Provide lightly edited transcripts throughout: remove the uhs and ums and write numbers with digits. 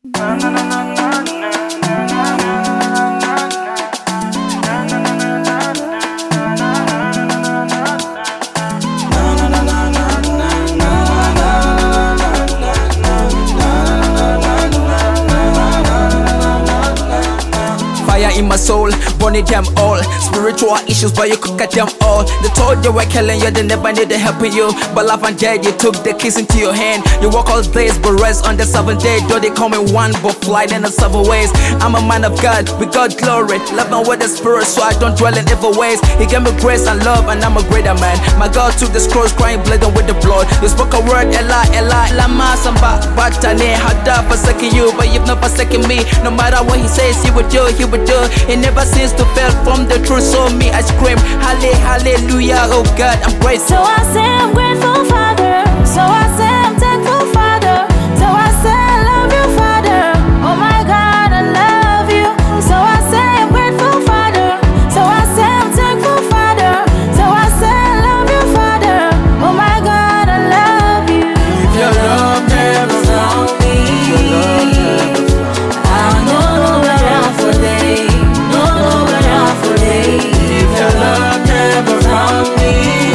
Fire in my soul, burning them all. Spiritual issues, but you could get them all. They told you we're killing you, they never needed helping you. But life and dead, you took the keys into your hand. You walk all days, but rest on the seventh day. Though they come in one, but fly in the 7 ways. I'm a man of God, with God glory. Loving with the spirit, so I don't dwell in evil ways. He gave me grace and love, and I'm a greater man. My God took the scrolls, crying, bleeding with the blood. You spoke a word, Ella, Lama, Samba, Batane, Hada, forsaking you, but you've not forsaken me. No matter what he says, he would do, he would do. It never seems to fail from the truth, so me I scream, hallelujah, oh God, I'm grateful. So I say I'm grateful, Father. So I say I'm thankful, Father. So I say I love you, Father. Oh my God, I love you. So I say I'm grateful, Father. So I say I'm thankful, Father. So I say I love you, Father. Oh my God, I love you. If your love never found me, I know where I'm for day. if your love never found me,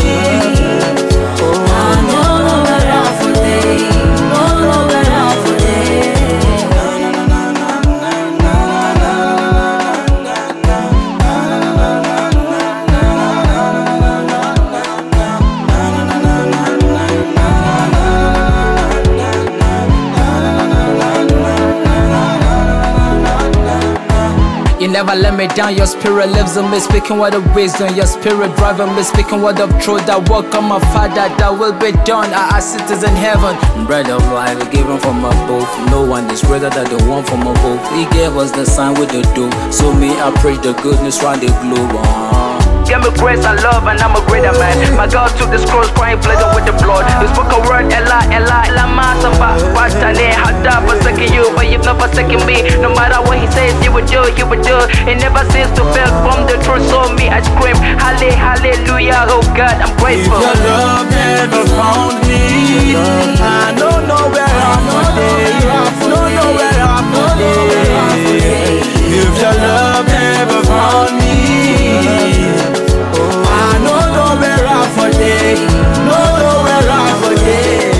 you never let me down, your spirit lives in me. Speaking word of wisdom, your spirit driving me. Speaking word of truth, that work on my Father, that will be done. Our cities in heaven. Bread of life given from above. No one is greater than the one from above. He gave us the sign with the dough. So me, I preach the goodness round the globe. Give me grace and love, and I'm a greater man. My God took the scrolls, crying, bleeding with the blood. You spoke a word, Ella, Lama, Samba, Batane, Hada, forsaking you, but you've not forsaken me. No matter what he says, he would do, he would do. It never seems to fail from the truth, so me I scream, hallelujah, oh God, I'm grateful. If your love never found me, I don't know where I'm today. Don't know where I'm today. If your love never found me, I don't know where I'm for day. Don't know where I'm for day.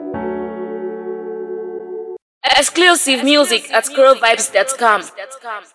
Exclusive music at scrollvibes.com.